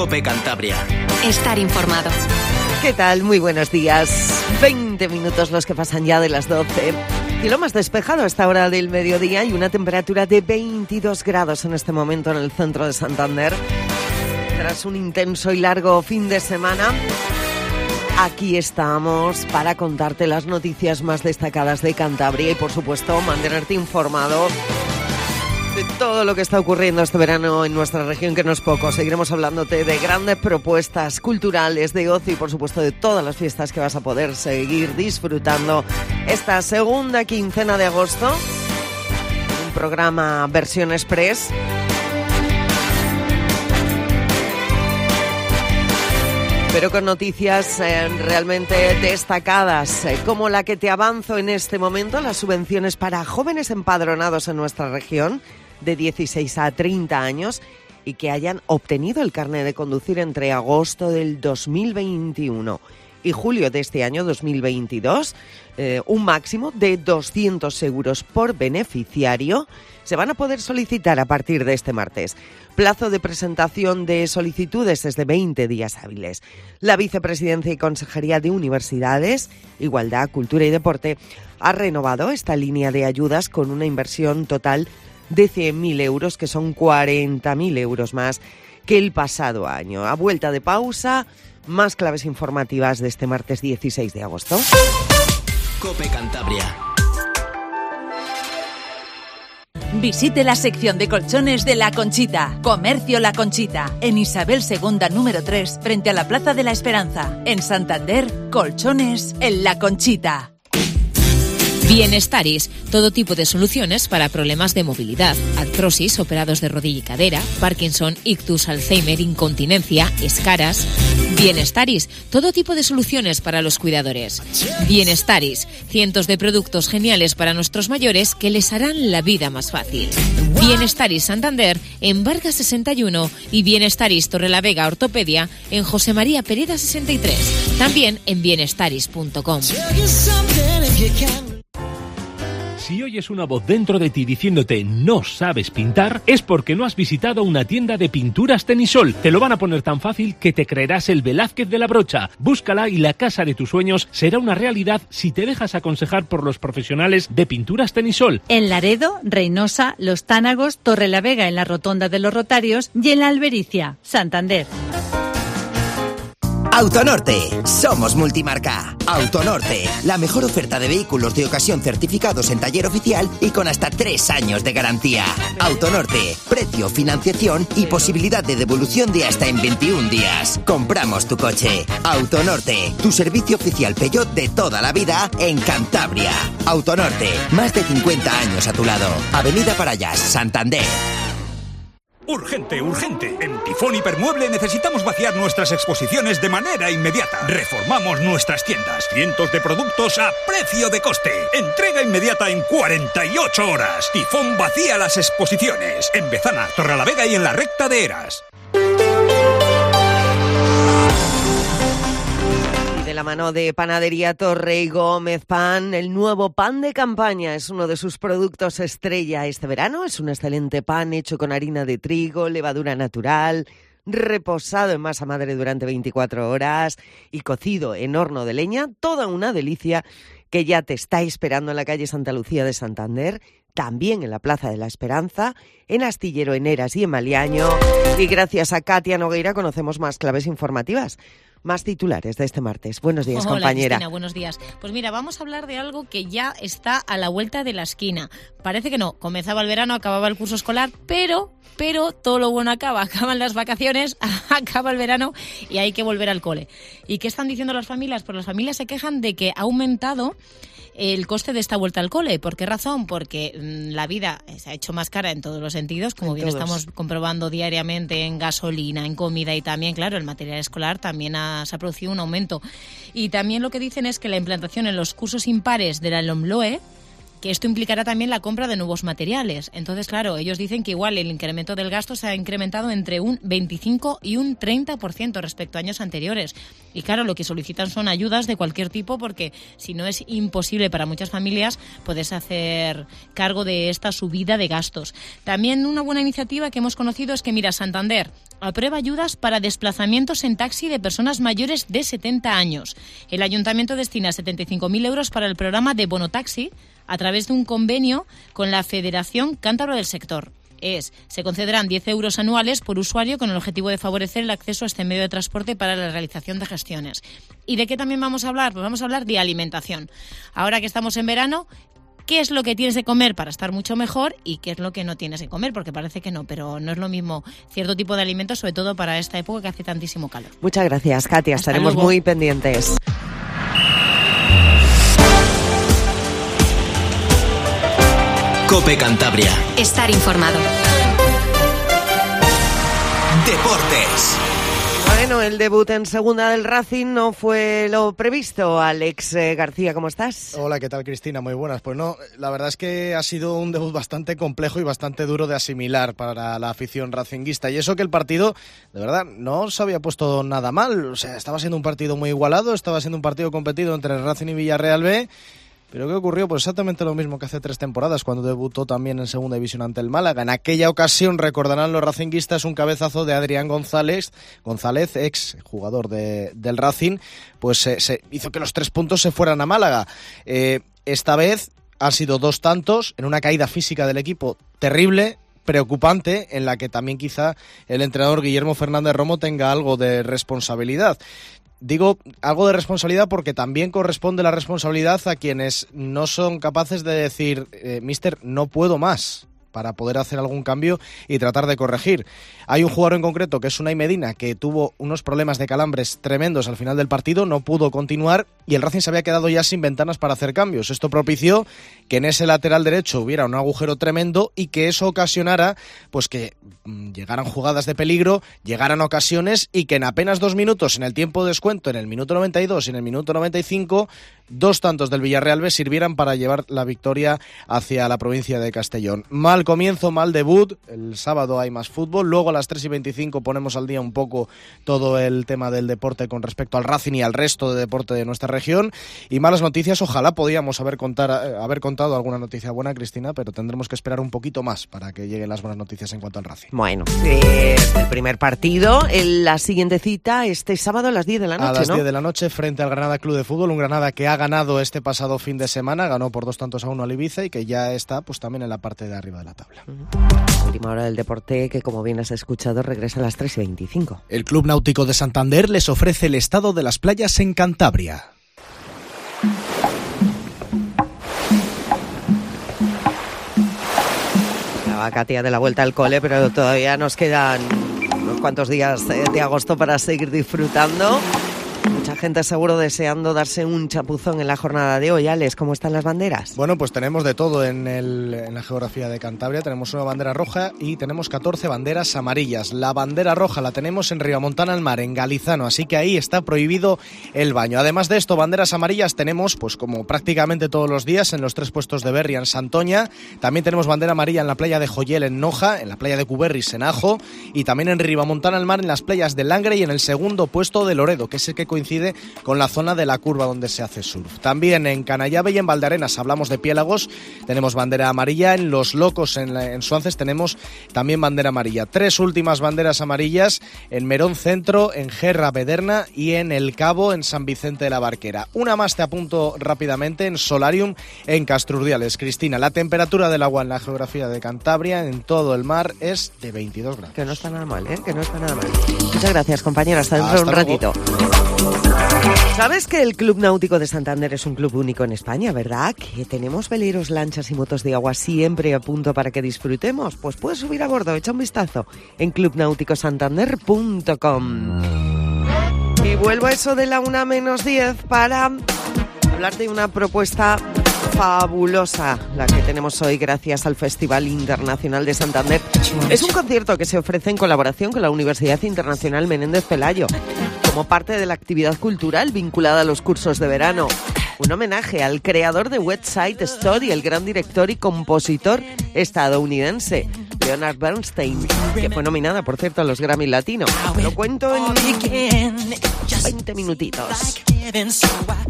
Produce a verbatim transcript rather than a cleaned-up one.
COPE Cantabria. Estar informado. ¿Qué tal? Muy buenos días. veinte minutos los que pasan ya de las doce. Cielo más despejado a esta hora del mediodía y una temperatura de veintidós grados en este momento en el centro de Santander. Tras un intenso y largo fin de semana, aquí estamos para contarte las noticias más destacadas de Cantabria y, por supuesto, mantenerte informado de todo lo que está ocurriendo este verano en nuestra región, que no es poco. Seguiremos hablándote de grandes propuestas culturales, de ocio y, por supuesto, de todas las fiestas que vas a poder seguir disfrutando esta segunda quincena de agosto. Un programa versión express. Pero con noticias eh, realmente destacadas, eh, como la que te avanzo en este momento, las subvenciones para jóvenes empadronados en nuestra región de dieciséis a treinta años y que hayan obtenido el carnet de conducir entre agosto del dos mil veintiuno y julio de este año dos mil veintidós, eh, un máximo de doscientos euros por beneficiario, se van a poder solicitar a partir de este martes. Plazo de presentación de solicitudes es de veinte días hábiles. La Vicepresidencia y Consejería de Universidades, Igualdad, Cultura y Deporte ha renovado esta línea de ayudas con una inversión total de cien mil euros, que son cuarenta mil euros más que el pasado año. A vuelta de pausa, más claves informativas de este martes dieciséis de agosto. COPE Cantabria. Visite la sección de colchones de La Conchita. Comercio La Conchita, en Isabel segunda número tres, frente a la Plaza de la Esperanza. En Santander, colchones en La Conchita. Bienestaris, todo tipo de soluciones para problemas de movilidad, artrosis, operados de rodilla y cadera, Parkinson, ictus, Alzheimer, incontinencia, escaras. Bienestaris, todo tipo de soluciones para los cuidadores. Bienestaris, cientos de productos geniales para nuestros mayores que les harán la vida más fácil. Bienestaris Santander en Vargas sesenta y uno y Bienestaris Torrelavega Ortopedia en José María Pereda sesenta y tres. También en bienestaris punto com. Si oyes una voz dentro de ti diciéndote no sabes pintar, es porque no has visitado una tienda de pinturas Tenisol. Te lo van a poner tan fácil que te creerás el Velázquez de la brocha. Búscala y la casa de tus sueños será una realidad si te dejas aconsejar por los profesionales de pinturas Tenisol. En Laredo, Reynosa, Los Tánagos, Torrelavega en la Rotonda de los Rotarios y en la Albericia, Santander. Autonorte, somos multimarca. Autonorte, la mejor oferta de vehículos de ocasión certificados en taller oficial y con hasta tres años de garantía. Autonorte, precio, financiación y posibilidad de devolución de hasta en veintiún días. Compramos tu coche. Autonorte, tu servicio oficial Peugeot de toda la vida en Cantabria. Autonorte, más de cincuenta años a tu lado. Avenida Parayas, Santander. Urgente, urgente. En Tifón Hipermueble necesitamos vaciar nuestras exposiciones de manera inmediata. Reformamos nuestras tiendas. Cientos de productos a precio de coste. Entrega inmediata en cuarenta y ocho horas. Tifón vacía las exposiciones. En Bezana, Torrelavega y en la recta de Eras. De la mano de Panadería Torre y Gómez Pan, el nuevo pan de campaña es uno de sus productos estrella este verano. Es un excelente pan hecho con harina de trigo, levadura natural, reposado en masa madre durante veinticuatro horas y cocido en horno de leña. Toda una delicia que ya te está esperando en la calle Santa Lucía de Santander, también en la Plaza de la Esperanza, en Astillero, en Eras y en Maliaño. Y gracias a Katia Nogueira conocemos más claves informativas. Más titulares de este martes. Buenos días, Hola, compañera. Cristina, buenos días. Pues mira, vamos a hablar de algo que ya está a la vuelta de la esquina. Parece que no, comenzaba el verano, acababa el curso escolar, pero, pero todo lo bueno acaba. Acaban las vacaciones, acaba el verano y hay que volver al cole. ¿Y qué están diciendo las familias? Pues las familias se quejan de que ha aumentado el coste de esta vuelta al cole. ¿Por qué razón? Porque mmm, la vida se ha hecho más cara en todos los sentidos, como en bien todos. Estamos comprobando diariamente en gasolina, en comida y también, claro, el material escolar también ha, se ha producido un aumento. Y también lo que dicen es que la implantación en los cursos impares de la LOMLOE que esto implicará también la compra de nuevos materiales. Entonces, claro, ellos dicen que igual el incremento del gasto se ha incrementado entre un veinticinco y un treinta por ciento respecto a años anteriores. Y claro, lo que solicitan son ayudas de cualquier tipo, porque si no es imposible para muchas familias poderse hacer cargo de esta subida de gastos. También una buena iniciativa que hemos conocido es que, mira, Santander aprueba ayudas para desplazamientos en taxi de personas mayores de setenta años. El Ayuntamiento destina setenta y cinco mil euros para el programa de Bonotaxi a través de un convenio con la Federación Cántabro del Sector. Es, se concederán diez euros anuales por usuario con el objetivo de favorecer el acceso a este medio de transporte para la realización de gestiones. ¿Y de qué también vamos a hablar? Pues vamos a hablar de alimentación. Ahora que estamos en verano, ¿qué es lo que tienes que comer para estar mucho mejor y qué es lo que no tienes que comer? Porque parece que no, pero no es lo mismo cierto tipo de alimentos, sobre todo para esta época que hace tantísimo calor. Muchas gracias, Katia. Hasta Estaremos luego. muy pendientes. Cope Cantabria. Estar informado. Deportes. Bueno, el debut en segunda del Racing no fue lo previsto. Alex eh, García, ¿cómo estás? Hola, ¿qué tal, Cristina? Muy buenas. Pues no, la verdad es que ha sido un debut bastante complejo y bastante duro de asimilar para la afición racinguista. Y eso que el partido, de verdad, no se había puesto nada mal. O sea, estaba siendo un partido muy igualado, estaba siendo un partido competido entre el Racing y Villarreal B. ¿Pero qué ocurrió? Pues exactamente lo mismo que hace tres temporadas, cuando debutó también en segunda división ante el Málaga. En aquella ocasión, recordarán los racinguistas, un cabezazo de Adrián González, González, ex jugador de, del Racing, pues eh, se hizo que los tres puntos se fueran a Málaga. Eh, esta vez han sido dos tantos, en una caída física del equipo terrible, preocupante, en la que también quizá el entrenador Guillermo Fernández Romo tenga algo de responsabilidad. Digo algo de responsabilidad porque también corresponde la responsabilidad a quienes no son capaces de decir, eh, mister, no puedo más, para poder hacer algún cambio y tratar de corregir. Hay un jugador en concreto que es Unai Medina, que tuvo unos problemas de calambres tremendos al final del partido, no pudo continuar y el Racing se había quedado ya sin ventanas para hacer cambios. Esto propició que en ese lateral derecho hubiera un agujero tremendo y que eso ocasionara pues que mmm, llegaran jugadas de peligro, llegaran ocasiones y que en apenas dos minutos, en el tiempo de descuento, en el minuto noventa y dos y en el minuto noventa y cinco, dos tantos del Villarreal B sirvieran para llevar la victoria hacia la provincia de Castellón. Mal comienzo, mal debut. El sábado hay más fútbol. Luego a las tres y veinticinco ponemos al día un poco todo el tema del deporte con respecto al Racing y al resto de deporte de nuestra región. Y malas noticias, ojalá podíamos haber, contar, haber contado alguna noticia buena, Cristina, pero tendremos que esperar un poquito más para que lleguen las buenas noticias en cuanto al Racing. Bueno, eh, el primer partido, el, la siguiente cita este sábado a las diez de la noche, A las ¿no? diez de la noche frente al Granada Club de Fútbol, un Granada que ha ganado este pasado fin de semana, ganó por dos tantos a uno al Ibiza y que ya está pues también en la parte de arriba de la tabla. Última hora del deporte que, como bien has escuchado, regresa a las tres y veinticinco. El Club Náutico de Santander les ofrece el estado de las playas en Cantabria. La va Katia de la vuelta al cole, pero todavía nos quedan unos cuantos días de agosto para seguir disfrutando. Mucha gente seguro deseando darse un chapuzón en la jornada de hoy. Alex, ¿cómo están las banderas? Bueno, pues tenemos de todo en, el, en la geografía de Cantabria. Tenemos una bandera roja y tenemos catorce banderas amarillas. La bandera roja la tenemos en Ribamontana al Mar, en Galizano, así que ahí está prohibido el baño. Además de esto, banderas amarillas tenemos, pues como prácticamente todos los días, en los tres puestos de Berria, en Santoña. También tenemos bandera amarilla en la playa de Joyel, en Noja, en la playa de Cuberris, en Ajo, y también en Ribamontana al Mar, en las playas de Langre y en el segundo puesto de Loredo, que es el que coincide con la zona de la curva donde se hace surf. También en Canallave y en Valdearenas hablamos de piélagos, tenemos bandera amarilla. En Los Locos, en, la, en Suances, tenemos también bandera amarilla. Tres últimas banderas amarillas en Merón Centro, en Gerra Bederna y en El Cabo, en San Vicente de la Barquera. Una más te apunto rápidamente, en Solarium, en Castrurdiales. Cristina, la temperatura del agua en la geografía de Cantabria, en todo el mar, es de veintidós grados. Que no está nada mal, ¿eh? Que no está nada mal. Muchas gracias, compañera. Hasta dentro de un luego. ratito. ¿Sabes que el Club Náutico de Santander es un club único en España, verdad? Que tenemos veleros, lanchas y motos de agua siempre a punto para que disfrutemos. Pues puedes subir a bordo, echa un vistazo en club náutico santander punto com. Y vuelvo a eso de la una menos diez para hablar de una propuesta fabulosa, la que tenemos hoy gracias al Festival Internacional de Santander. Es un concierto que se ofrece en colaboración con la Universidad Internacional Menéndez Pelayo, como parte de la actividad cultural vinculada a los cursos de verano. un homenaje al creador de West Side Story, el gran director y compositor estadounidense Leonard Bernstein, que fue nominada, por cierto, a los Grammy Latinos. Lo cuento en veinte minutitos.